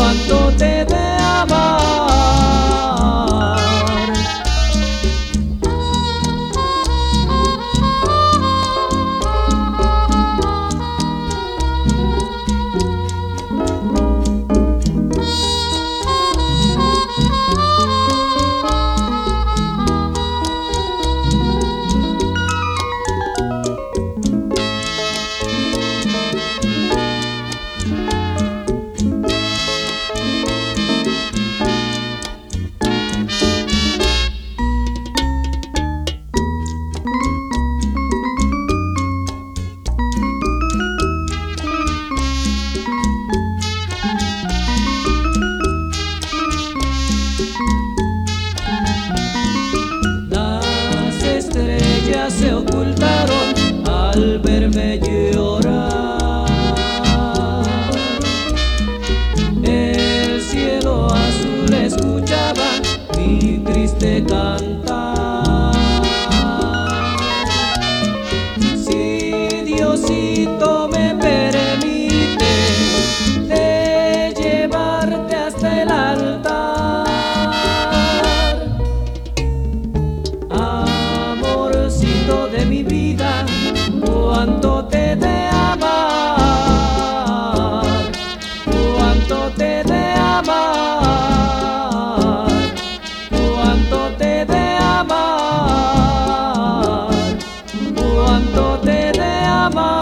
cuánto te de amar. Se ocultaron al verme llorar. El cielo azul escuchaba mi triste cantar. Si Diosito me permite de llevarte hasta el altar, de mi vida, cuánto te de amar, cuánto te de amar, cuánto te de amar, cuánto te de amar.